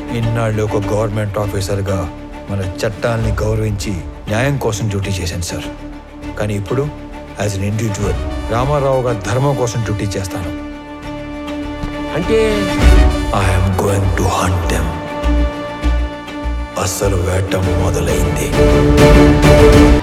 ఇన్నాళ్ళు ఒక గవర్నమెంట్ ఆఫీసర్గా మన చట్టాలని గౌరవించి న్యాయం కోసం డ్యూటీ చేశాను సార్. కానీ ఇప్పుడు యాజ్ అన్ ఇండివిజువల్ రామారావు గారి ధర్మం కోసం డ్యూటీ చేస్తాను. అంటే I'm going to hunt them. అసలు వేట మొదలైంది.